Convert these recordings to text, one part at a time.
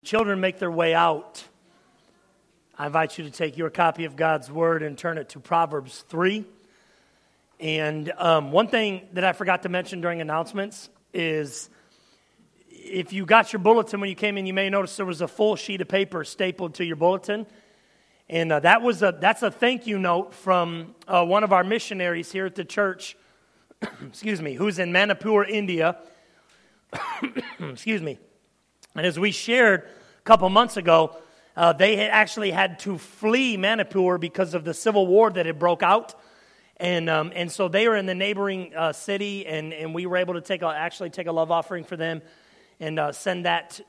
children make their way out, I invite you to take your copy of God's Word and turn it to Proverbs 3. And one thing that I forgot to mention during announcements is if you got your bulletin when you came in, you may notice there was a full sheet of paper stapled to your bulletin. And that's a thank you note from one of our missionaries here at the church, excuse me, who's in Manipur, India. Excuse me. And as we shared a couple months ago, they had actually had to flee Manipur because of the civil war that had broke out. And so they were in the neighboring city, and we were able to take a love offering for them and send that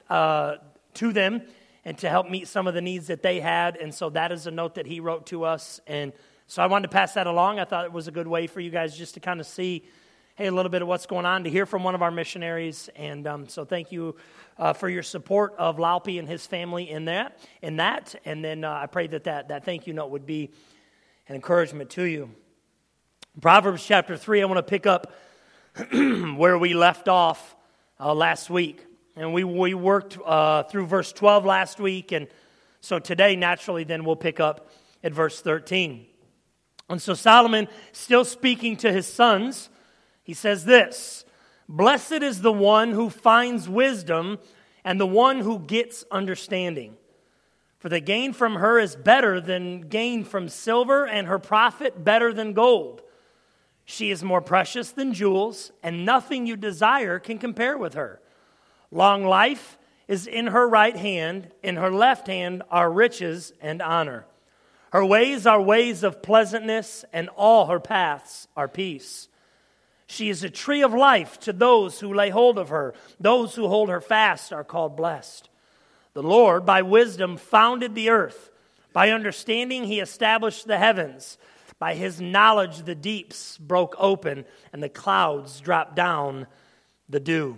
to them and to help meet some of the needs that they had. And so that is a note that he wrote to us. And so I wanted to pass that along. I thought it was a good way for you guys just to kind of see, hey, a little bit of what's going on, to hear from one of our missionaries. And so thank you for your support of Laupi and his family in that. And then I pray that thank you note would be an encouragement to you. Proverbs chapter 3, I want to pick up where we left off last week. And we worked through verse 12 last week, and so today, naturally, then we'll pick up at verse 13. And so Solomon, still speaking to his sons, he says this: "Blessed is the one who finds wisdom and the one who gets understanding. For the gain from her is better than gain from silver, and her profit better than gold. She is more precious than jewels, and nothing you desire can compare with her. Long life is in her right hand, in her left hand are riches and honor. Her ways are ways of pleasantness, and all her paths are peace. She is a tree of life to those who lay hold of her. Those who hold her fast are called blessed. The Lord, by wisdom, founded the earth. By understanding, he established the heavens. By his knowledge, the deeps broke open, and the clouds dropped down the dew."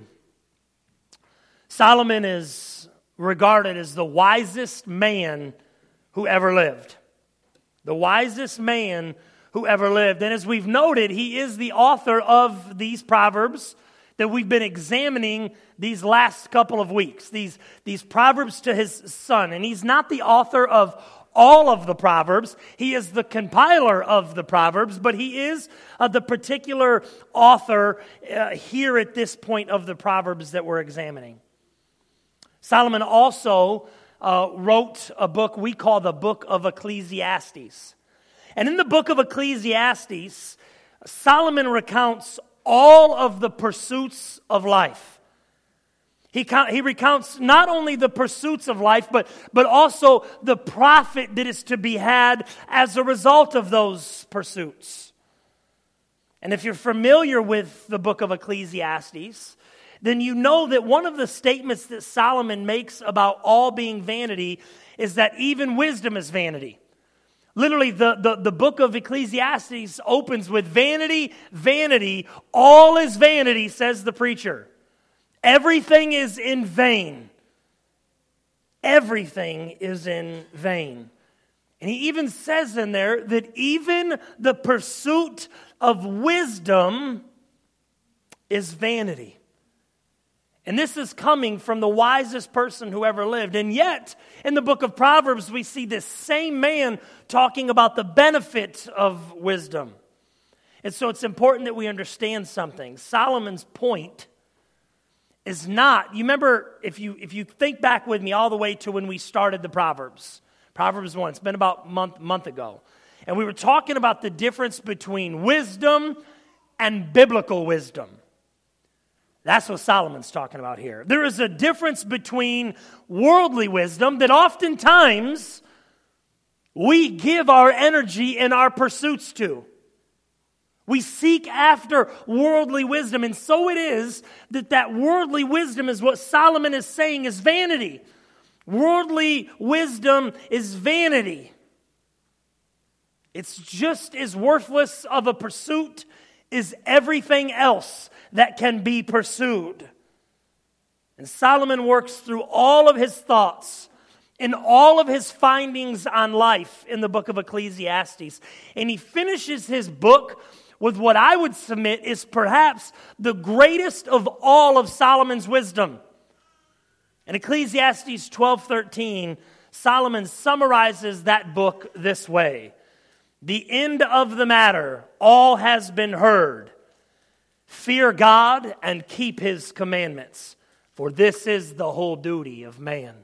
Solomon is regarded as the wisest man who ever lived. The wisest man who ever lived. And as we've noted, he is the author of these Proverbs that we've been examining these last couple of weeks. These Proverbs to his son. And he's not the author of all of the Proverbs. He is the compiler of the Proverbs, but he is the particular author here at this point of the Proverbs that we're examining. Solomon also wrote a book we call the Book of Ecclesiastes. And in the Book of Ecclesiastes, Solomon recounts all of the pursuits of life. He recounts not only the pursuits of life, but also the profit that is to be had as a result of those pursuits. And if you're familiar with the Book of Ecclesiastes, then you know that one of the statements that Solomon makes about all being vanity is that even wisdom is vanity. Literally, the book of Ecclesiastes opens with vanity, vanity, all is vanity, says the preacher. Everything is in vain. Everything is in vain. And he even says in there that even the pursuit of wisdom is vanity. And this is coming from the wisest person who ever lived. And yet, in the book of Proverbs, we see this same man talking about the benefit of wisdom. And so it's important that we understand something. Solomon's point is not, you remember, if you think back with me all the way to when we started the Proverbs 1, it's been about a month ago. And we were talking about the difference between wisdom and biblical wisdom. That's what Solomon's talking about here. There is a difference between worldly wisdom that oftentimes we give our energy and our pursuits to. We seek after worldly wisdom, and so it is that worldly wisdom is what Solomon is saying is vanity. Worldly wisdom is vanity. It's just as worthless of a pursuit as everything else that can be pursued. And Solomon works through all of his thoughts and all of his findings on life in the book of Ecclesiastes. And he finishes his book with what I would submit is perhaps the greatest of all of Solomon's wisdom. In Ecclesiastes 12:13, Solomon summarizes that book this way: the end of the matter, all has been heard. Fear God and keep his commandments, for this is the whole duty of man.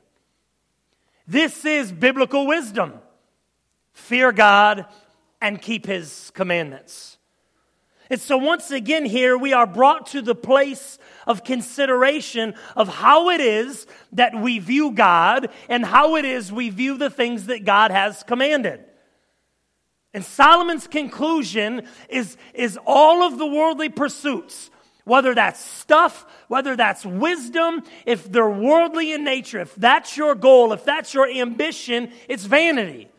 This is biblical wisdom. Fear God and keep his commandments. And so once again here we are brought to the place of consideration of how it is that we view God and how it is we view the things that God has commanded. And Solomon's conclusion is all of the worldly pursuits, whether that's stuff, whether that's wisdom, if they're worldly in nature, if that's your goal, if that's your ambition, it's vanity.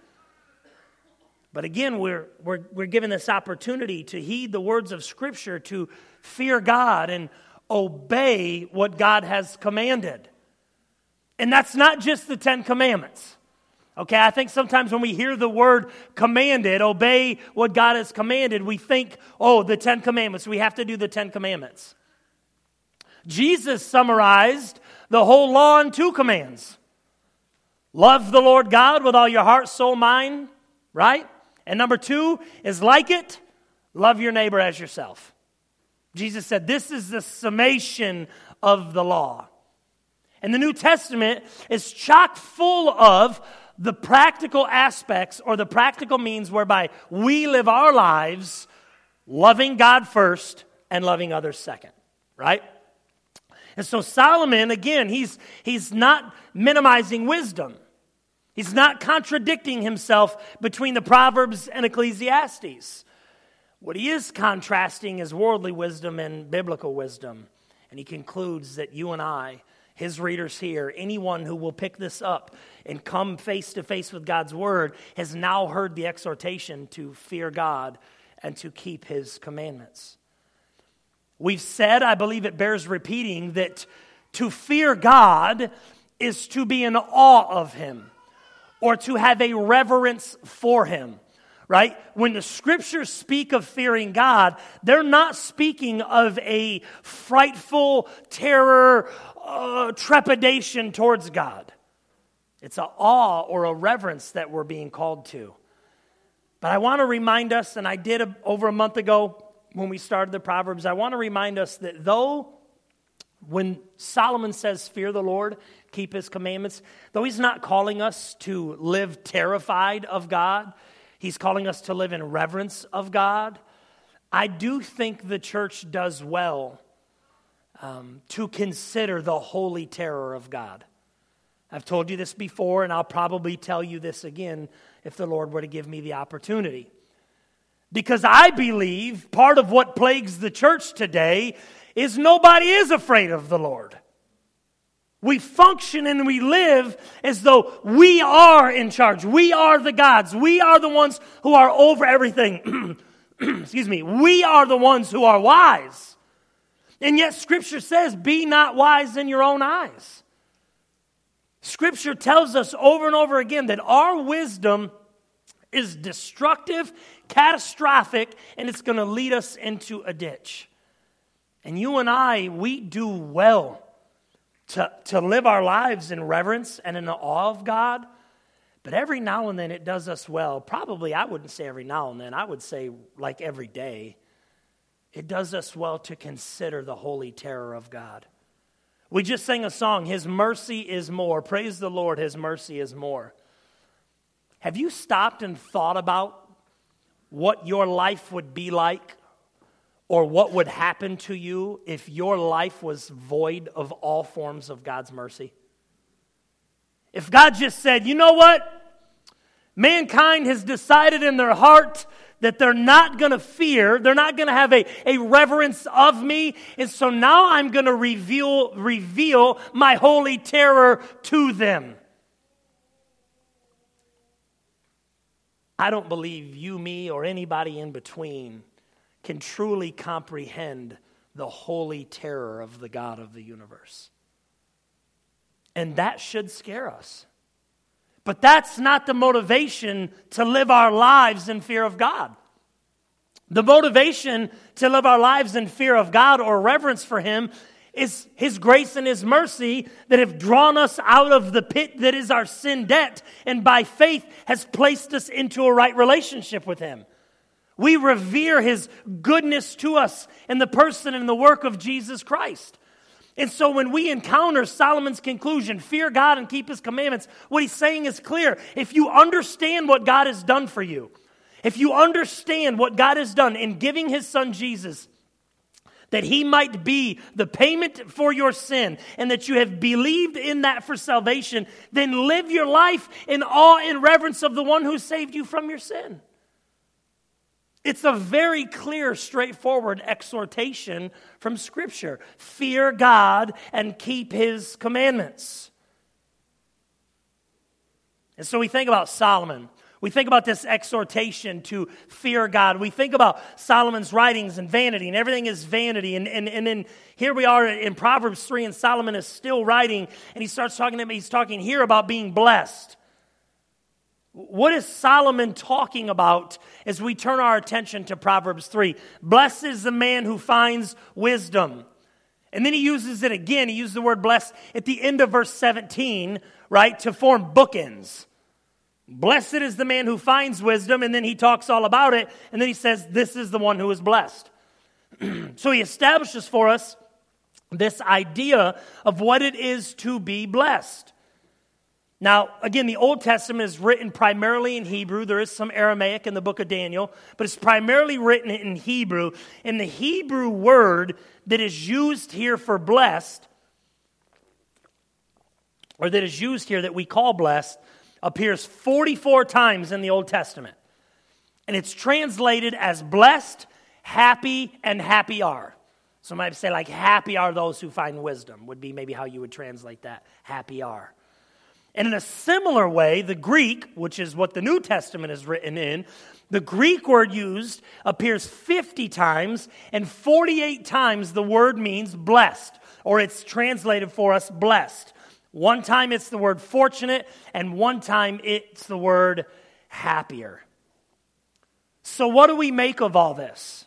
But again, we're given this opportunity to heed the words of Scripture, to fear God and obey what God has commanded. And that's not just the Ten Commandments. Okay, I think sometimes when we hear the word commanded, obey what God has commanded, we think, oh, the Ten Commandments, we have to do the Ten Commandments. Jesus summarized the whole law in 2 commands. Love the Lord God with all your heart, soul, mind, right? And number 2 is like it, love your neighbor as yourself. Jesus said this is the summation of the law. And the New Testament is chock full of the practical aspects or the practical means whereby we live our lives loving God first and loving others second, right? And so Solomon, again, he's not minimizing wisdom. He's not contradicting himself between the Proverbs and Ecclesiastes. What he is contrasting is worldly wisdom and biblical wisdom. And he concludes that you and I, his readers here, anyone who will pick this up and come face to face with God's word, has now heard the exhortation to fear God and to keep his commandments. We've said, I believe it bears repeating, that to fear God is to be in awe of him or to have a reverence for him. Right? When the Scriptures speak of fearing God, they're not speaking of a frightful terror, trepidation towards God. It's an awe or a reverence that we're being called to. But I want to remind us, and I did over a month ago when we started the Proverbs, I want to remind us that though when Solomon says fear the Lord, keep his commandments, though he's not calling us to live terrified of God, he's calling us to live in reverence of God. I do think the church does well to consider the holy terror of God. I've told you this before, and I'll probably tell you this again if the Lord were to give me the opportunity. Because I believe part of what plagues the church today is nobody is afraid of the Lord. We function and we live as though we are in charge. We are the gods. We are the ones who are over everything. Excuse me. We are the ones who are wise. And yet Scripture says, be not wise in your own eyes. Scripture tells us over and over again that our wisdom is destructive, catastrophic, and it's going to lead us into a ditch. And you and I, we do well to live our lives in reverence and in the awe of God. But every now and then it does us well. Probably I wouldn't say every now and then. I would say like every day. It does us well to consider the holy terror of God. We just sang a song, His mercy is more. Praise the Lord, His mercy is more. Have you stopped and thought about what your life would be like or what would happen to you if your life was void of all forms of God's mercy? If God just said, you know what? Mankind has decided in their heart that they're not going to fear, they're not going to have a reverence of me, and so now I'm going to reveal my holy terror to them. I don't believe you, me, or anybody in between can truly comprehend the holy terror of the God of the universe. And that should scare us. But that's not the motivation to live our lives in fear of God. The motivation to live our lives in fear of God or reverence for Him is His grace and His mercy that have drawn us out of the pit that is our sin debt, and by faith has placed us into a right relationship with Him. We revere His goodness to us in the person and the work of Jesus Christ. And so when we encounter Solomon's conclusion, fear God and keep His commandments, what he's saying is clear. If you understand what God has done for you, if you understand what God has done in giving His Son Jesus, that He might be the payment for your sin, and that you have believed in that for salvation, then live your life in awe and reverence of the one who saved you from your sin. It's a very clear, straightforward exhortation from Scripture. Fear God and keep His commandments. And so we think about Solomon. We think about this exhortation to fear God. We think about Solomon's writings and vanity, and everything is vanity. And then here we are in Proverbs 3, and Solomon is still writing, and he starts talking to me. He's talking here about being blessed. What is Solomon talking about as we turn our attention to Proverbs 3? Blessed is the man who finds wisdom. And then he uses it again. He uses the word blessed at the end of verse 17, right, to form bookends. Blessed is the man who finds wisdom, and then he talks all about it, and then he says, this is the one who is blessed. So he establishes for us this idea of what it is to be blessed. Now, again, the Old Testament is written primarily in Hebrew. There is some Aramaic in the book of Daniel, but it's primarily written in Hebrew. And the Hebrew word that is used here for blessed, or that is used here that we call blessed, appears 44 times in the Old Testament. And it's translated as blessed, happy, and happy are. So I might say like happy are those who find wisdom would be maybe how you would translate that. Happy are. And in a similar way, the Greek, which is what the New Testament is written in, the Greek word used appears 50 times, and 48 times the word means blessed, or it's translated for us blessed. One time it's the word fortunate, and one time it's the word happier. So what do we make of all this?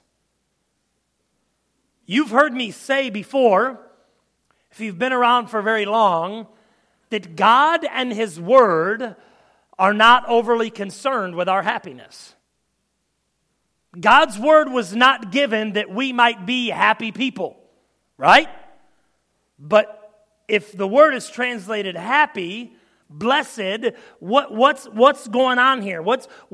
You've heard me say before, if you've been around for very long, that God and His Word are not overly concerned with our happiness. God's Word was not given that we might be happy people, right? But if the word is translated happy, blessed, what's going on here?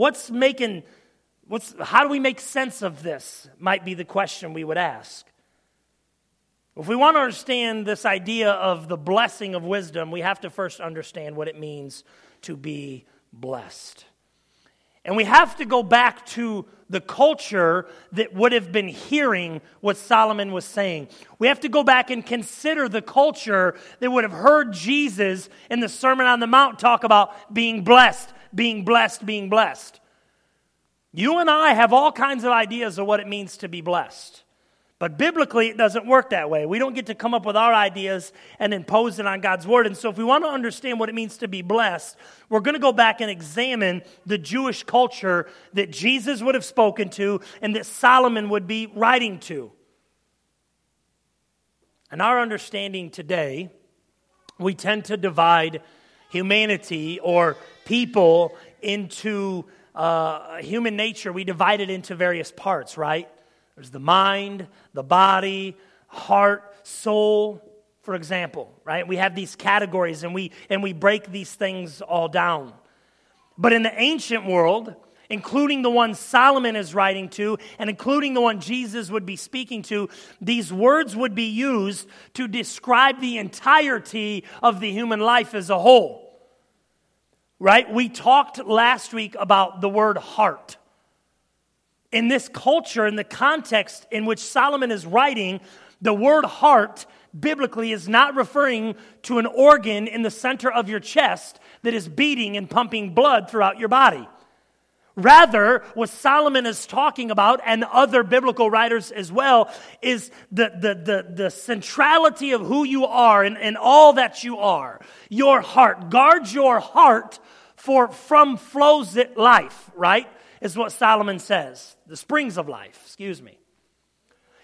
How do we make sense of this? Might be the question we would ask. If we want to understand this idea of the blessing of wisdom, we have to first understand what it means to be blessed. And we have to go back to the culture that would have been hearing what Solomon was saying. We have to go back and consider the culture that would have heard Jesus in the Sermon on the Mount talk about being blessed, being blessed, being blessed. You and I have all kinds of ideas of what it means to be blessed. But biblically, it doesn't work that way. We don't get to come up with our ideas and impose it on God's Word. And so if we want to understand what it means to be blessed, we're going to go back and examine the Jewish culture that Jesus would have spoken to and that Solomon would be writing to. In our understanding today, we tend to divide humanity or people into human nature. We divide it into various parts, right? There's the mind, the body, heart, soul, for example, right? We have these categories and we break these things all down. But in the ancient world, including the one Solomon is writing to and including the one Jesus would be speaking to, these words would be used to describe the entirety of the human life as a whole. Right? We talked last week about the word heart. In this culture, in the context in which Solomon is writing, the word heart biblically is not referring to an organ in the center of your chest that is beating and pumping blood throughout your body. Rather, what Solomon is talking about, and other biblical writers as well, is the centrality of who you are and all that you are. Your heart. Guard your heart, for from flows it life, right? Is what Solomon says. The springs of life,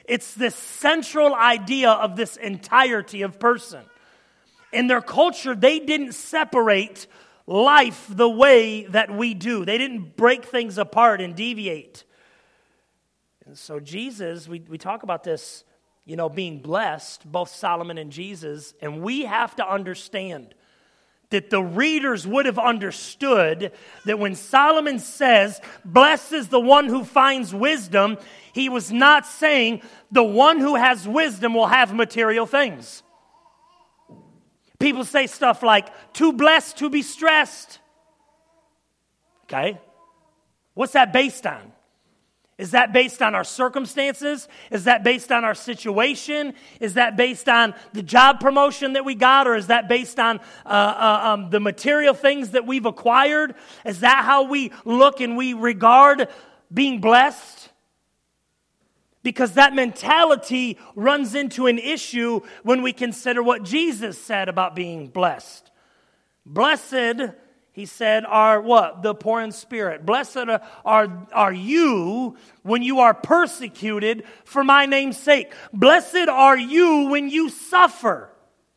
It's this central idea of this entirety of person. In their culture, they didn't separate life the way that we do. They didn't break things apart and deviate. And so Jesus, we talk about this, being blessed, both Solomon and Jesus, and we have to understand that the readers would have understood that when Solomon says, blessed is the one who finds wisdom, he was not saying the one who has wisdom will have material things. People say stuff like, too blessed to be stressed. Okay? What's that based on? Is that based on our circumstances? Is that based on our situation? Is that based on the job promotion that we got? Or is that based on the material things that we've acquired? Is that how we look and we regard being blessed? Because that mentality runs into an issue when we consider what Jesus said about being blessed. Blessed, he said, are what? The poor in spirit. Blessed are you when you are persecuted for my name's sake. Blessed are you when you suffer.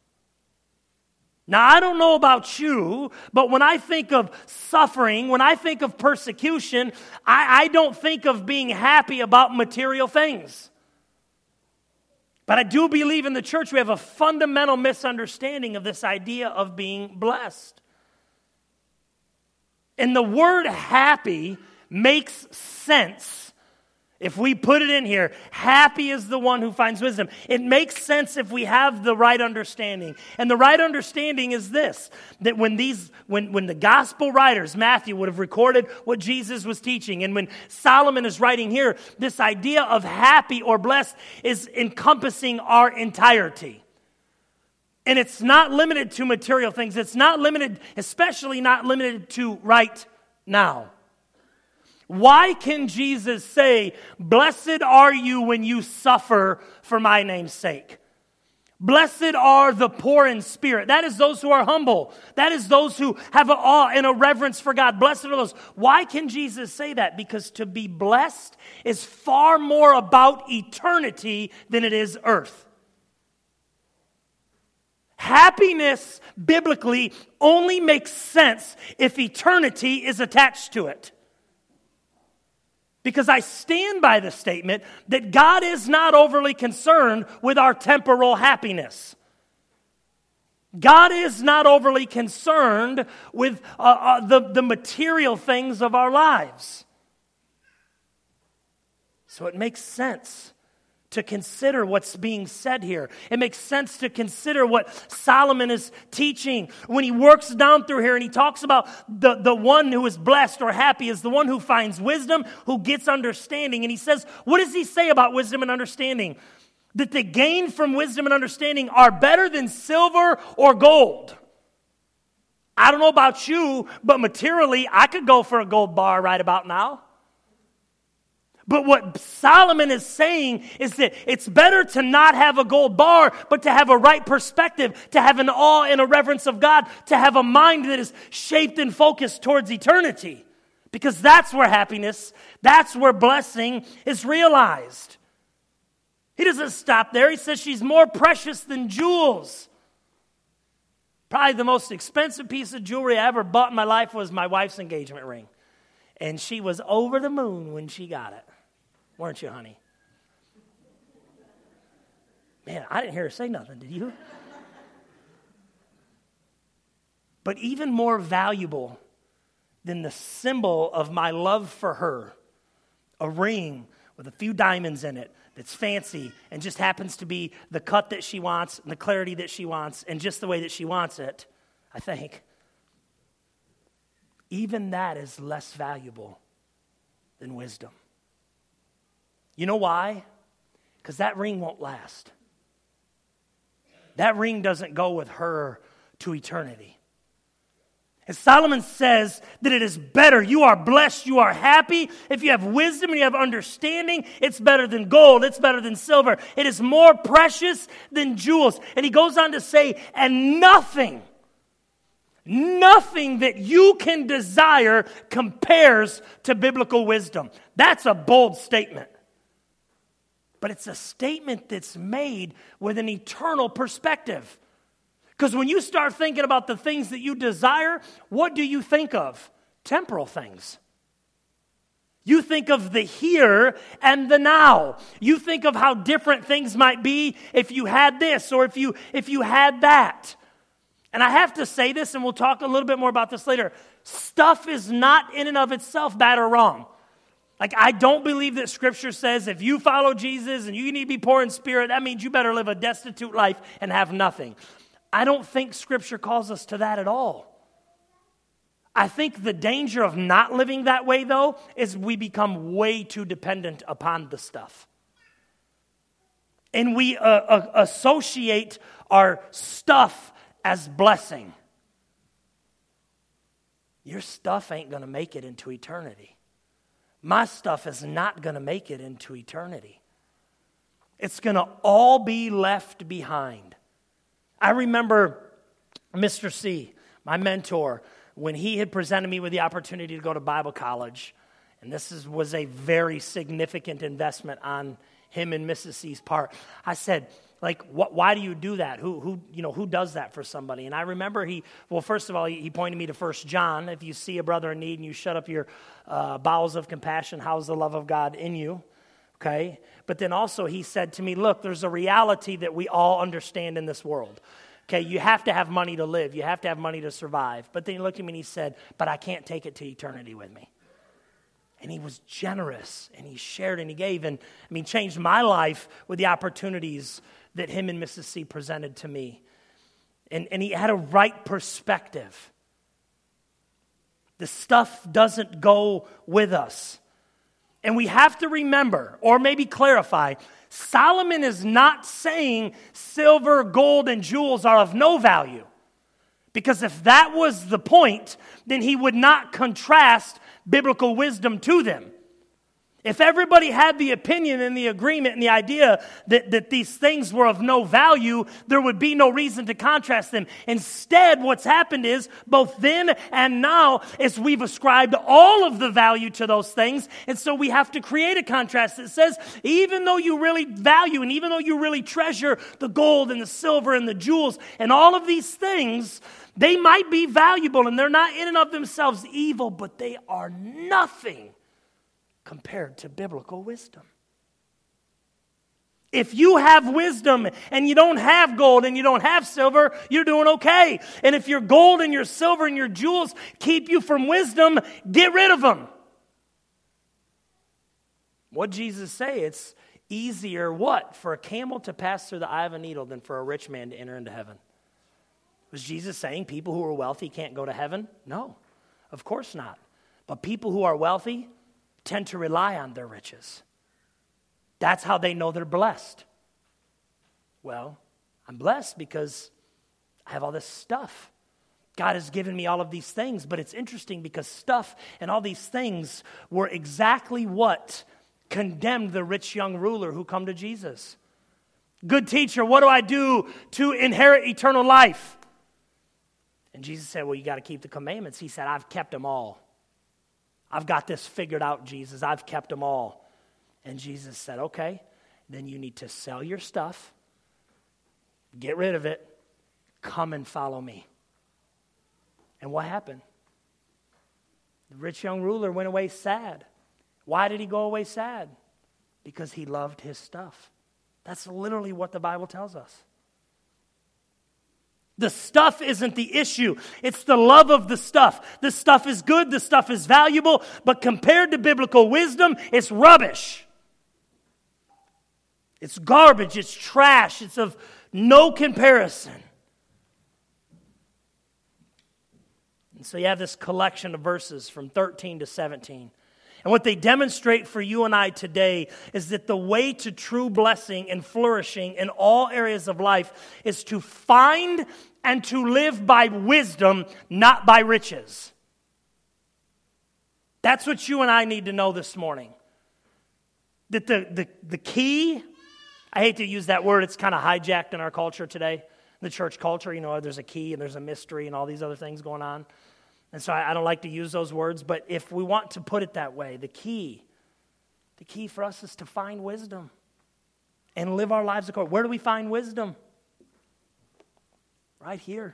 Now, I don't know about you, but when I think of suffering, when I think of persecution, I don't think of being happy about material things. But I do believe in the church we have a fundamental misunderstanding of this idea of being blessed. And the word happy makes sense. If we put it in here, happy is the one who finds wisdom. It makes sense if we have the right understanding. And the right understanding is this, that when the gospel writers, Matthew would have recorded what Jesus was teaching, and when Solomon is writing here, this idea of happy or blessed is encompassing our entirety. And it's not limited to material things. It's not limited, especially not limited to right now. Why can Jesus say, blessed are you when you suffer for my name's sake? Blessed are the poor in spirit. That is those who are humble. That is those who have an awe and a reverence for God. Blessed are those. Why can Jesus say that? Because to be blessed is far more about eternity than it is earth. Happiness, biblically, only makes sense if eternity is attached to it. Because I stand by the statement that God is not overly concerned with our temporal happiness. God is not overly concerned with the material things of our lives. So it makes sense to consider what's being said here. It makes sense to consider what Solomon is teaching when he works down through here and he talks about the one who is blessed or happy is the one who finds wisdom, who gets understanding. And he says, what does he say about wisdom and understanding? That the gain from wisdom and understanding are better than silver or gold. I don't know about you, but materially, I could go for a gold bar right about now. But what Solomon is saying is that it's better to not have a gold bar, but to have a right perspective, to have an awe and a reverence of God, to have a mind that is shaped and focused towards eternity. Because that's where happiness, that's where blessing is realized. He doesn't stop there. He says she's more precious than jewels. Probably the most expensive piece of jewelry I ever bought in my life was my wife's engagement ring. And she was over the moon when she got it. Weren't you, honey? Man, I didn't hear her say nothing, did you? But even more valuable than the symbol of my love for her, a ring with a few diamonds in it that's fancy and just happens to be the cut that she wants and the clarity that she wants and just the way that she wants it, I think, even that is less valuable than wisdom. You know why? Because that ring won't last. That ring doesn't go with her to eternity. And Solomon says that it is better. You are blessed. You are happy. If you have wisdom and you have understanding, it's better than gold. It's better than silver. It is more precious than jewels. And he goes on to say, and nothing that you can desire compares to biblical wisdom. That's a bold statement. But it's a statement that's made with an eternal perspective. Because when you start thinking about the things that you desire, what do you think of? Temporal things. You think of the here and the now. You think of how different things might be if you had this or if you had that. And I have to say this, and we'll talk a little bit more about this later. Stuff is not in and of itself bad or wrong. Like, I don't believe that Scripture says if you follow Jesus and you need to be poor in spirit, that means you better live a destitute life and have nothing. I don't think Scripture calls us to that at all. I think the danger of not living that way, though, is we become way too dependent upon the stuff. And we associate our stuff as blessing. Your stuff ain't going to make it into eternity. My stuff is not going to make it into eternity. It's going to all be left behind. I remember Mr. C, my mentor, when he had presented me with the opportunity to go to Bible college, and was a very significant investment on him and Mrs. C's part. I said, like, why do you do that? Who does that for somebody? And I remember first of all, he pointed me to 1 John. If you see a brother in need and you shut up your bowels of compassion, how's the love of God in you? Okay? But then also he said to me, look, there's a reality that we all understand in this world. Okay, you have to have money to live. You have to have money to survive. But then he looked at me and he said, but I can't take it to eternity with me. And he was generous, and he shared, and he gave, and changed my life with the opportunities that him and Mrs. C presented to me. And he had a right perspective. The stuff doesn't go with us. And we have to remember, or maybe clarify, Solomon is not saying silver, gold, and jewels are of no value. Because if that was the point, then he would not contrast biblical wisdom to them. If everybody had the opinion and the agreement and the idea that these things were of no value, there would be no reason to contrast them. Instead, what's happened is, both then and now, is we've ascribed all of the value to those things. And so we have to create a contrast that says, even though you really value and even though you really treasure the gold and the silver and the jewels and all of these things, they might be valuable and they're not in and of themselves evil, but they are nothing compared to biblical wisdom. If you have wisdom and you don't have gold and you don't have silver, you're doing okay. And if your gold and your silver and your jewels keep you from wisdom, get rid of them. What did Jesus say? It's easier what? For a camel to pass through the eye of a needle than for a rich man to enter into heaven. Was Jesus saying people who are wealthy can't go to heaven? No, of course not. But people who are wealthy tend to rely on their riches. That's how they know they're blessed. Well, I'm blessed because I have all this stuff. God has given me all of these things, but it's interesting because stuff and all these things were exactly what condemned the rich young ruler who come to Jesus. Good teacher, what do I do to inherit eternal life? And Jesus said, well, you got to keep the commandments. He said, I've kept them all. I've got this figured out, Jesus. I've kept them all. And Jesus said, okay, then you need to sell your stuff, get rid of it, come and follow me. And what happened? The rich young ruler went away sad. Why did he go away sad? Because he loved his stuff. That's literally what the Bible tells us. The stuff isn't the issue. It's the love of the stuff. The stuff is good. The stuff is valuable. But compared to biblical wisdom, it's rubbish. It's garbage. It's trash. It's of no comparison. And so you have this collection of verses from 13 to 17. And what they demonstrate for you and I today is that the way to true blessing and flourishing in all areas of life is to find and to live by wisdom, not by riches. That's what you and I need to know this morning. That the key, I hate to use that word, it's kind of hijacked in our culture today, the church culture. You know, there's a key and there's a mystery and all these other things going on. And so I don't like to use those words, but if we want to put it that way, the key for us is to find wisdom. and live our lives according. Where do we find wisdom? Right here.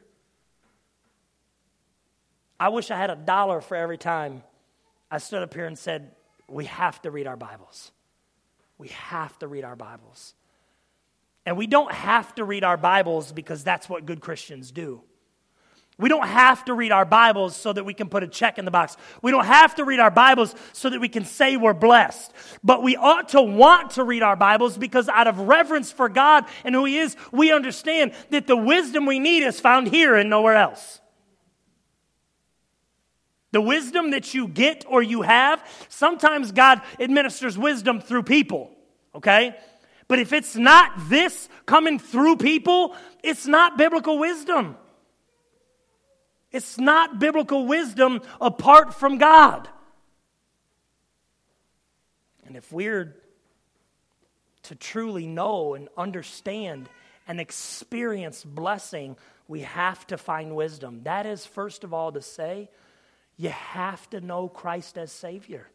I wish I had $1 for every time I stood up here and said, we have to read our Bibles. We have to read our Bibles. And we don't have to read our Bibles because that's what good Christians do. We don't have to read our Bibles so that we can put a check in the box. We don't have to read our Bibles so that we can say we're blessed. But we ought to want to read our Bibles because out of reverence for God and who He is, we understand that the wisdom we need is found here and nowhere else. The wisdom that you get or you have, sometimes God administers wisdom through people, okay? But if it's not this coming through people, it's not biblical wisdom. It's not biblical wisdom apart from God. And if we're to truly know and understand and experience blessing, we have to find wisdom. That is, first of all, to say, you have to know Christ as Savior.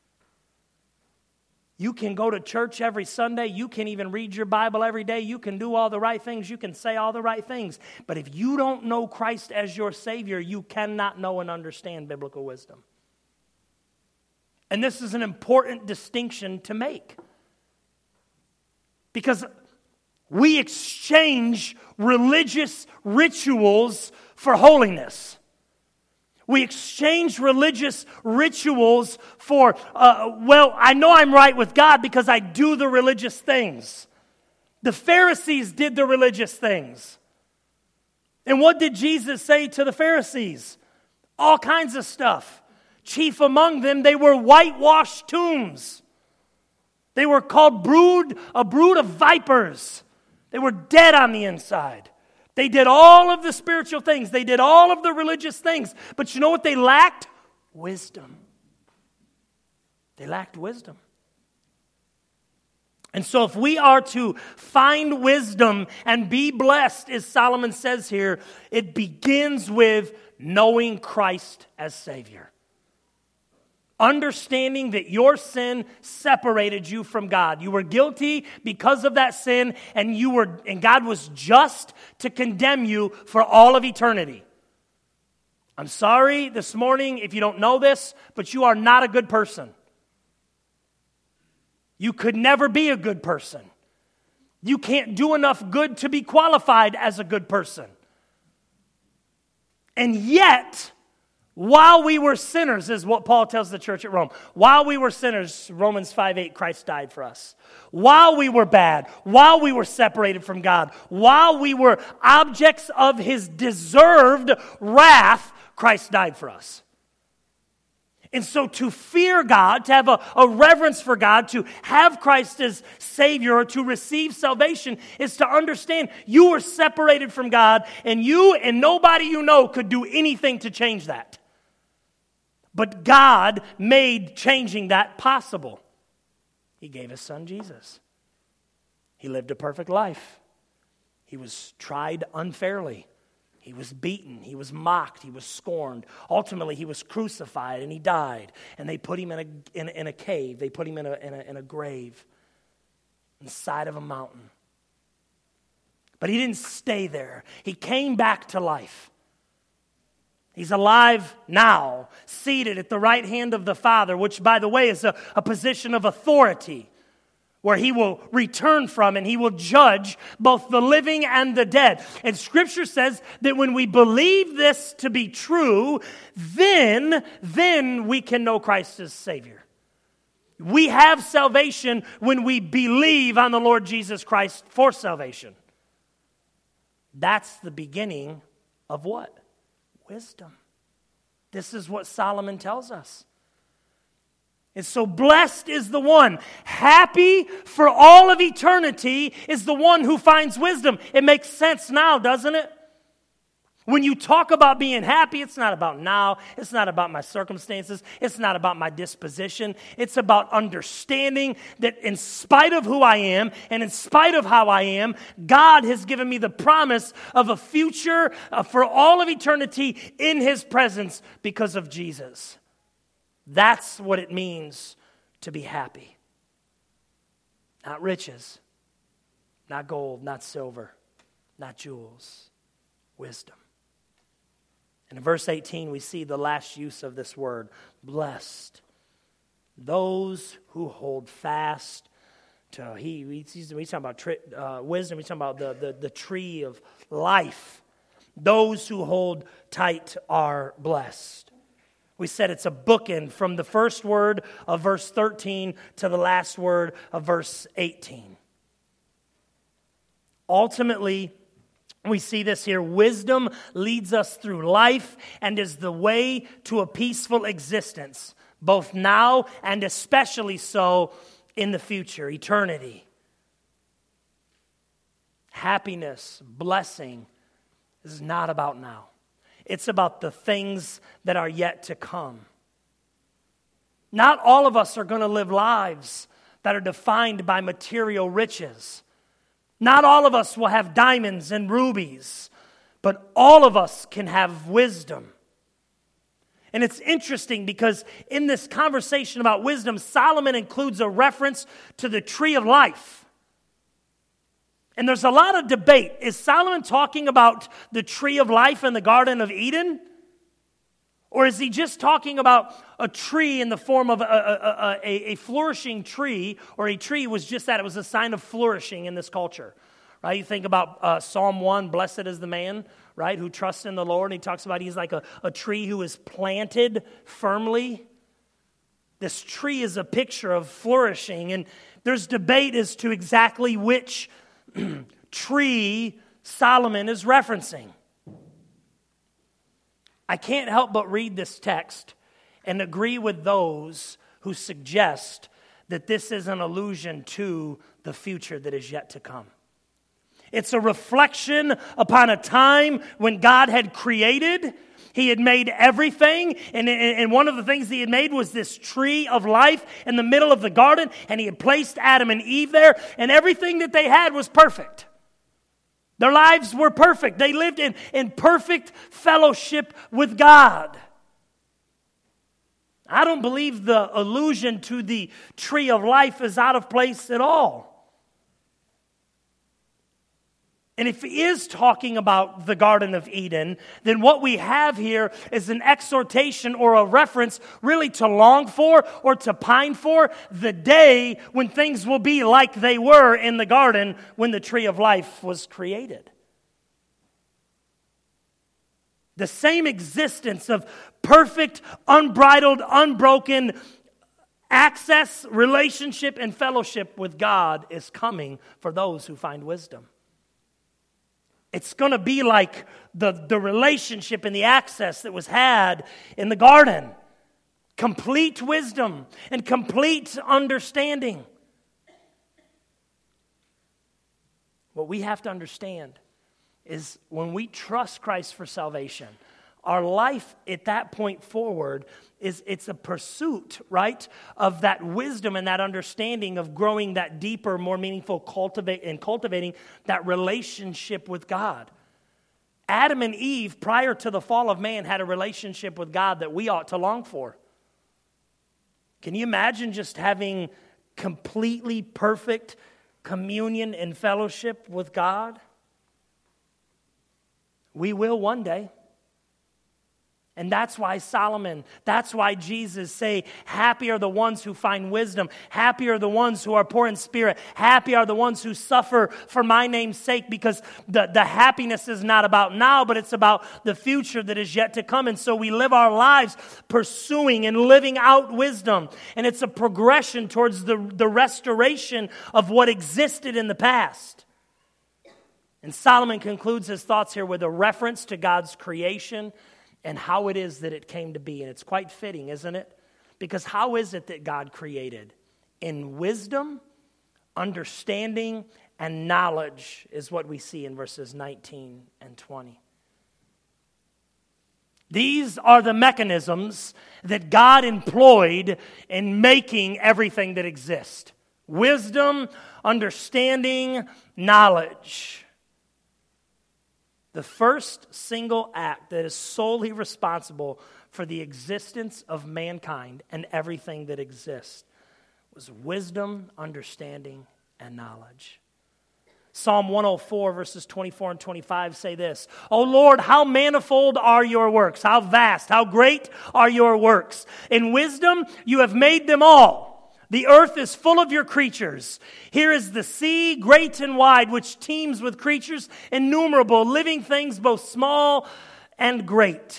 You can go to church every Sunday. You can even read your Bible every day. You can do all the right things. You can say all the right things. But if you don't know Christ as your Savior, you cannot know and understand biblical wisdom. And this is an important distinction to make. Because we exchange religious rituals for holiness. We exchange religious rituals for, I know I'm right with God because I do the religious things. The Pharisees did the religious things. And what did Jesus say to the Pharisees? All kinds of stuff. Chief among them, they were whitewashed tombs. They were called a brood of vipers. They were dead on the inside. They did all of the spiritual things. They did all of the religious things. But you know what they lacked? Wisdom. They lacked wisdom. And so if we are to find wisdom and be blessed, as Solomon says here, it begins with knowing Christ as Savior. Understanding that your sin separated you from God. You were guilty because of that sin, and God was just to condemn you for all of eternity. I'm sorry this morning if you don't know this, but you are not a good person. You could never be a good person. You can't do enough good to be qualified as a good person. And yet, while we were sinners, is what Paul tells the church at Rome. While we were sinners, Romans 5:8, Christ died for us. While we were bad, while we were separated from God, while we were objects of His deserved wrath, Christ died for us. And so to fear God, to have a reverence for God, to have Christ as Savior, or to receive salvation, is to understand you were separated from God, and you and nobody you know could do anything to change that. But God made changing that possible. He gave His Son Jesus. He lived a perfect life. He was tried unfairly. He was beaten. He was mocked. He was scorned. Ultimately, He was crucified and He died. And they put Him in a cave. They put Him in a grave inside of a mountain. But He didn't stay there. He came back to life. He's alive now, seated at the right hand of the Father, which, by the way, is a position of authority where He will return from and He will judge both the living and the dead. And Scripture says that when we believe this to be true, then we can know Christ as Savior. We have salvation when we believe on the Lord Jesus Christ for salvation. That's the beginning of what? Wisdom. This is what Solomon tells us. And so blessed is the one, happy for all of eternity is the one who finds wisdom. It makes sense now, doesn't it? When you talk about being happy, it's not about now. It's not about my circumstances. It's not about my disposition. It's about understanding that in spite of who I am and in spite of how I am, God has given me the promise of a future for all of eternity in His presence because of Jesus. That's what it means to be happy. Not riches, Not gold, not silver, not jewels. Wisdom. And in verse 18, we see the last use of this word, blessed. Those who hold fast to, he's talking about wisdom, he's talking about the tree of life. Those who hold tight are blessed. We said it's a bookend from the first word of verse 13 to the last word of verse 18. Ultimately, we see this here. Wisdom leads us through life and is the way to a peaceful existence, both now and especially so in the future, eternity. Happiness, blessing is not about now. It's about the things that are yet to come. Not all of us are going to live lives that are defined by material riches. Not all of us will have diamonds and rubies, but all of us can have wisdom. And it's interesting because in this conversation about wisdom, Solomon includes a reference to the tree of life. And there's a lot of debate. Is Solomon talking about the tree of life in the Garden of Eden? Or is he just talking about a tree in the form of a flourishing tree, or a tree was just that? It was a sign of flourishing in this culture, right? You think about Psalm 1, blessed is the man, right, who trusts in the Lord. And he talks about he's like a tree who is planted firmly. This tree is a picture of flourishing. And there's debate as to exactly which tree Solomon is referencing. I can't help but read this text and agree with those who suggest that this is an allusion to the future that is yet to come. It's a reflection upon a time when God had created. He had made everything, and one of the things he had made was this tree of life in the middle of the garden, and he had placed Adam and Eve there, and everything that they had was perfect. Their lives were perfect. They lived in perfect fellowship with God. I don't believe the allusion to the tree of life is out of place at all. And if he is talking about the Garden of Eden, then what we have here is an exhortation or a reference really to long for or to pine for the day when things will be like they were in the garden when the tree of life was created. The same existence of perfect, unbridled, unbroken access, relationship, and fellowship with God is coming for those who find wisdom. It's going to be like the relationship and the access that was had in the garden. Complete wisdom and complete understanding. What we have to understand is when we trust Christ for salvation, our life at that point forward it's a pursuit, right, of that wisdom and that understanding of growing that deeper, more meaningful cultivating that relationship with God. Adam and Eve, prior to the fall of man, had a relationship with God that we ought to long for. Can you imagine just having completely perfect communion and fellowship with God? We will one day. And that's why that's why Jesus say, happy are the ones who find wisdom. Happy are the ones who are poor in spirit. Happy are the ones who suffer for my name's sake, because the happiness is not about now, but it's about the future that is yet to come. And so we live our lives pursuing and living out wisdom. And it's a progression towards the restoration of what existed in the past. And Solomon concludes his thoughts here with a reference to God's creation and how it is that it came to be. And it's quite fitting, isn't it? Because how is it that God created? In wisdom, understanding, and knowledge is what we see in verses 19 and 20. These are the mechanisms that God employed in making everything that exists. Wisdom, understanding, knowledge. The first single act that is solely responsible for the existence of mankind and everything that exists was wisdom, understanding, and knowledge. Psalm 104, verses 24 and 25 say this: O Lord, how manifold are your works, how vast, how great are your works. In wisdom you have made them all. The earth is full of your creatures. Here is the sea, great and wide, which teems with creatures innumerable, living things both small and great.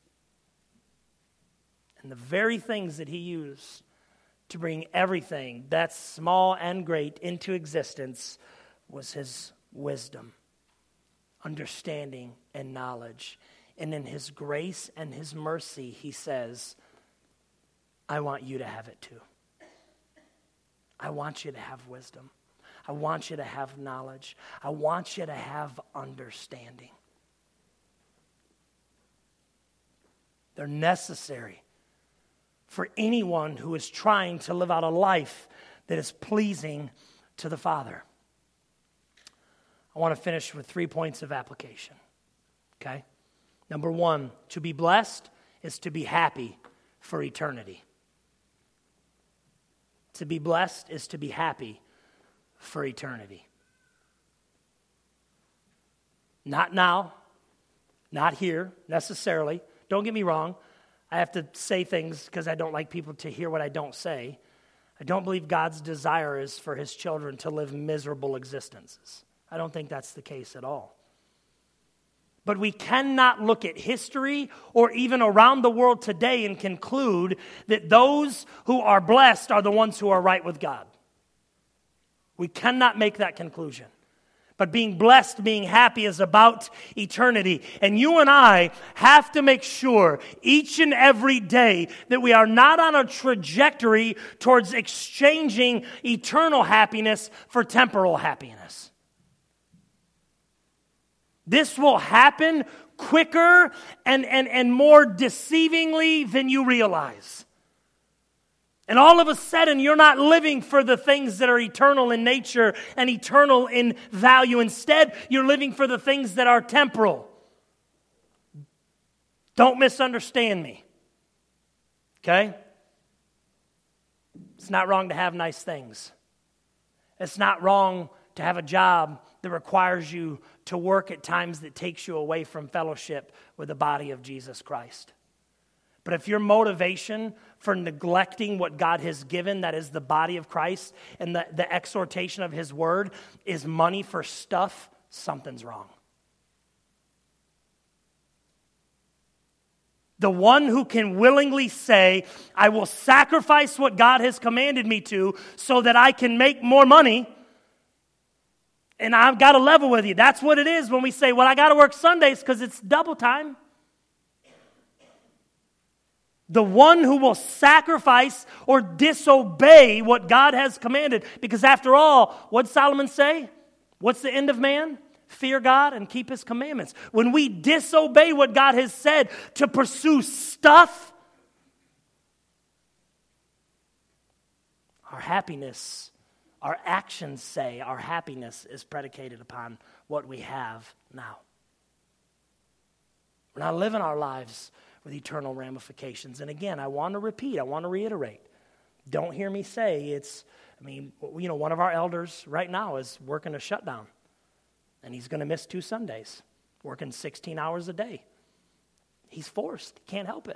And the very things that he used to bring everything that's small and great into existence was his wisdom, understanding, and knowledge. And in his grace and his mercy, he says, I want you to have it too. I want you to have wisdom. I want you to have knowledge. I want you to have understanding. They're necessary for anyone who is trying to live out a life that is pleasing to the Father. I want to finish with 3 points of application. Okay? Number 1, to be blessed is to be happy for eternity. To be blessed is to be happy for eternity. Not now, not here necessarily. Don't get me wrong. I have to say things because I don't like people to hear what I don't say. I don't believe God's desire is for his children to live miserable existences. I don't think that's the case at all. But we cannot look at history or even around the world today and conclude that those who are blessed are the ones who are right with God. We cannot make that conclusion. But being blessed, being happy is about eternity. And you and I have to make sure each and every day that we are not on a trajectory towards exchanging eternal happiness for temporal happiness. This will happen quicker and more deceivingly than you realize. And all of a sudden, you're not living for the things that are eternal in nature and eternal in value. Instead, you're living for the things that are temporal. Don't misunderstand me. Okay? It's not wrong to have nice things. It's not wrong to have a job that requires you to work at times that takes you away from fellowship with the body of Jesus Christ. But if your motivation for neglecting what God has given, that is the body of Christ, and the exhortation of his word is money for stuff, something's wrong. The one who can willingly say, I will sacrifice what God has commanded me to so that I can make more money, and I've got to level with you. That's what it is when we say, well, I got to work Sundays because it's double time. The one who will sacrifice or disobey what God has commanded. Because after all, what did Solomon say? What's the end of man? Fear God and keep his commandments. When we disobey what God has said to pursue stuff, our happiness, our actions say our happiness is predicated upon what we have now. We're not living our lives with eternal ramifications. And again, I want to reiterate. Don't hear me say one of our elders right now is working a shutdown. And he's going to miss 2 Sundays, working 16 hours a day. He's forced. He can't help it.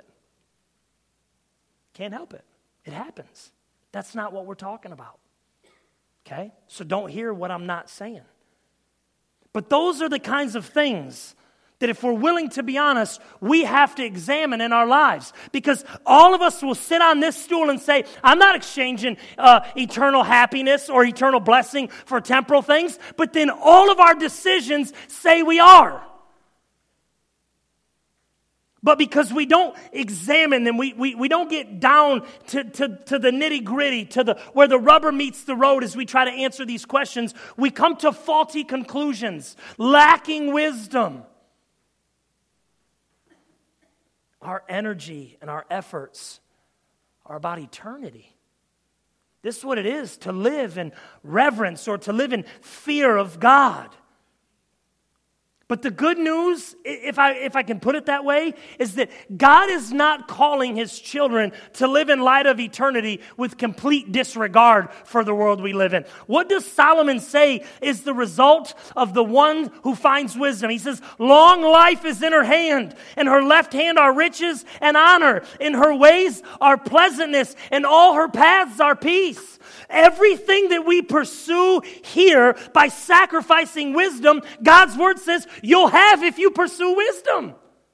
Can't help it. It happens. That's not what we're talking about. Okay? So don't hear what I'm not saying. But those are the kinds of things that if we're willing to be honest, we have to examine in our lives. Because all of us will sit on this stool and say, I'm not exchanging eternal happiness or eternal blessing for temporal things. But then all of our decisions say we are. But because we don't examine them, we don't get down to the nitty-gritty, where the rubber meets the road as we try to answer these questions, we come to faulty conclusions, lacking wisdom. Our energy and our efforts are about eternity. This is what it is to live in reverence or to live in fear of God. But the good news, if I can put it that way, is that God is not calling His children to live in light of eternity with complete disregard for the world we live in. What does Solomon say is the result of the one who finds wisdom? He says, long life is in her hand, in her left hand are riches and honor. In her ways are pleasantness, and all her paths are peace. Everything that we pursue here by sacrificing wisdom, God's word says you'll have if you pursue wisdom.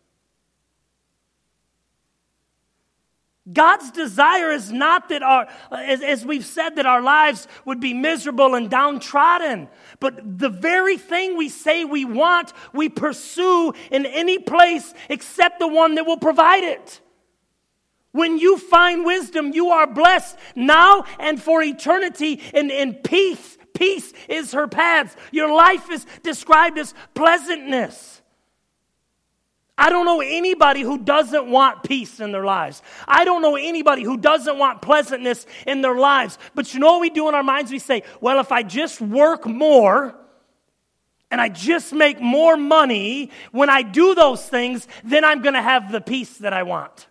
God's desire is not that as we've said, that our lives would be miserable and downtrodden. But the very thing we say we want, we pursue in any place except the one that will provide it. When you find wisdom, you are blessed now and for eternity in peace. Peace is her paths. Your life is described as pleasantness. I don't know anybody who doesn't want peace in their lives. I don't know anybody who doesn't want pleasantness in their lives. But you know what we do in our minds? We say, well, if I just work more and I just make more money, when I do those things, then I'm going to have the peace that I want.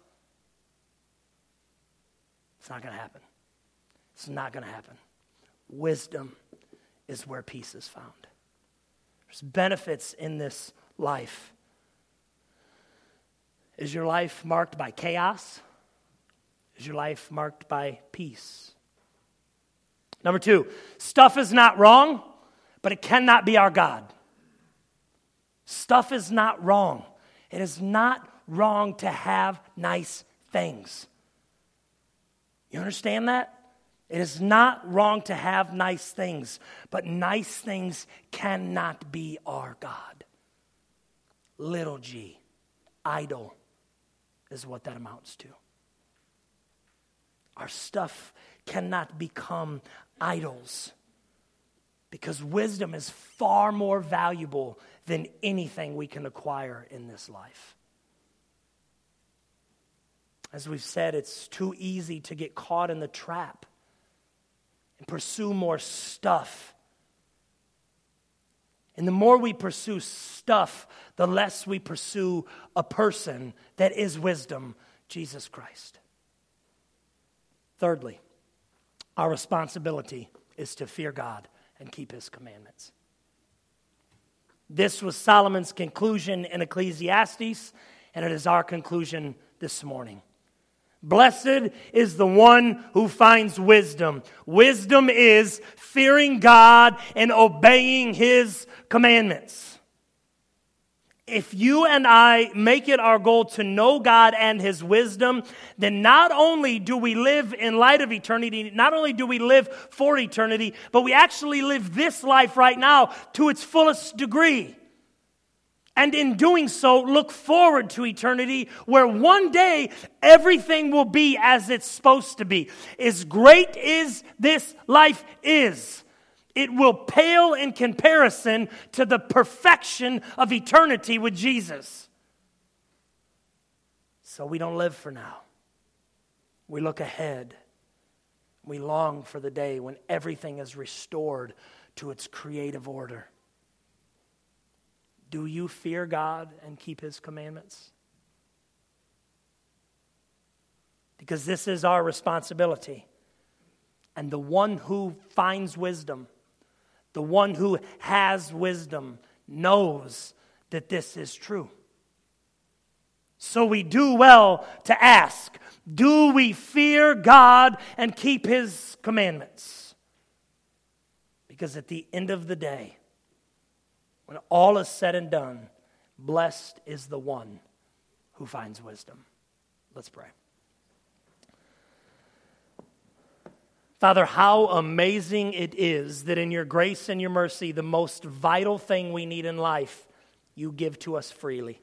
It's not going to happen. It's not going to happen. Wisdom is where peace is found. There's benefits in this life. Is your life marked by chaos? Is your life marked by peace? Number 2, stuff is not wrong, but it cannot be our God. Stuff is not wrong. It is not wrong to have nice things. You understand that? It is not wrong to have nice things, but nice things cannot be our God. Little g, idol, is what that amounts to. Our stuff cannot become idols because wisdom is far more valuable than anything we can acquire in this life. As we've said, it's too easy to get caught in the trap and pursue more stuff. And the more we pursue stuff, the less we pursue a person that is wisdom, Jesus Christ. Thirdly, our responsibility is to fear God and keep His commandments. This was Solomon's conclusion in Ecclesiastes, and it is our conclusion this morning. Blessed is the one who finds wisdom. Wisdom is fearing God and obeying His commandments. If you and I make it our goal to know God and His wisdom, then not only do we live in light of eternity, not only do we live for eternity, but we actually live this life right now to its fullest degree. And in doing so, look forward to eternity where one day everything will be as it's supposed to be. As great as this life is, it will pale in comparison to the perfection of eternity with Jesus. So we don't live for now. We look ahead. We long for the day when everything is restored to its creative order. Do you fear God and keep His commandments? Because this is our responsibility. And the one who finds wisdom, the one who has wisdom, knows that this is true. So we do well to ask, do we fear God and keep His commandments? Because at the end of the day, when all is said and done, blessed is the one who finds wisdom. Let's pray. Father, how amazing it is that in your grace and your mercy, the most vital thing we need in life, you give to us freely.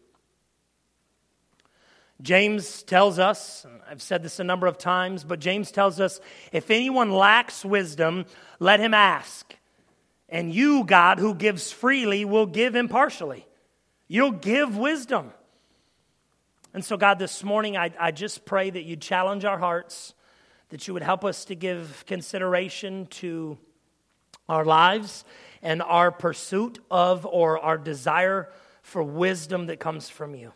James tells us, and I've said this a number of times, but James tells us, if anyone lacks wisdom, let him ask. And you, God, who gives freely, will give impartially. You'll give wisdom. And so, God, this morning, I just pray that you'd challenge our hearts, that you would help us to give consideration to our lives and our pursuit of or our desire for wisdom that comes from you.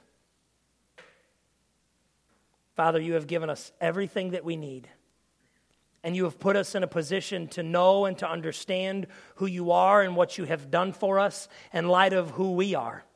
Father, you have given us everything that we need. And you have put us in a position to know and to understand who you are and what you have done for us in light of who we are.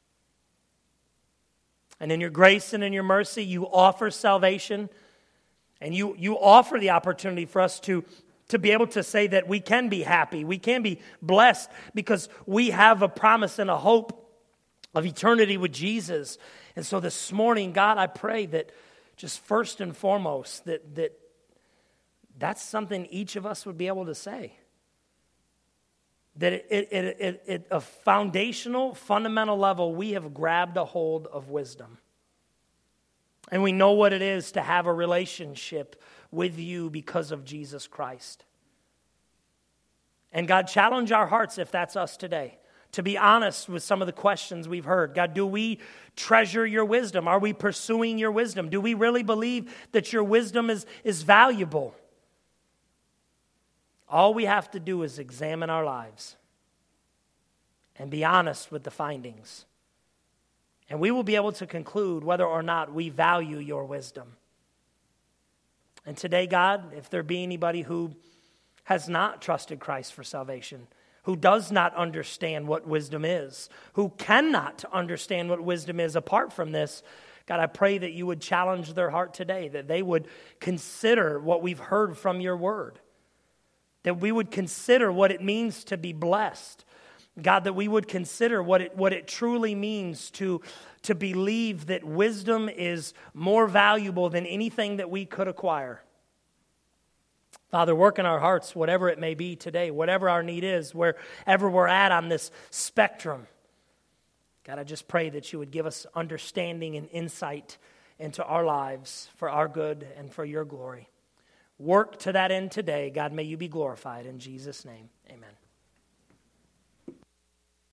And in your grace and in your mercy, you offer salvation. And you offer the opportunity for us to be able to say that we can be happy, we can be blessed, because we have a promise and a hope of eternity with Jesus. And so this morning, God, I pray that just first and foremost, that's something each of us would be able to say. That at a foundational, fundamental level, we have grabbed a hold of wisdom. And we know what it is to have a relationship with you because of Jesus Christ. And God, challenge our hearts if that's us today, to be honest with some of the questions we've heard. God, do we treasure your wisdom? Are we pursuing your wisdom? Do we really believe that your wisdom is valuable? All we have to do is examine our lives and be honest with the findings. And we will be able to conclude whether or not we value your wisdom. And today, God, if there be anybody who has not trusted Christ for salvation, who does not understand what wisdom is, who cannot understand what wisdom is apart from this, God, I pray that you would challenge their heart today, that they would consider what we've heard from your word, that we would consider what it means to be blessed. God, that we would consider what it truly means to believe that wisdom is more valuable than anything that we could acquire. Father, work in our hearts, whatever it may be today, whatever our need is, wherever we're at on this spectrum. God, I just pray that you would give us understanding and insight into our lives for our good and for your glory. Work to that end today. God, may you be glorified. In Jesus' name, amen.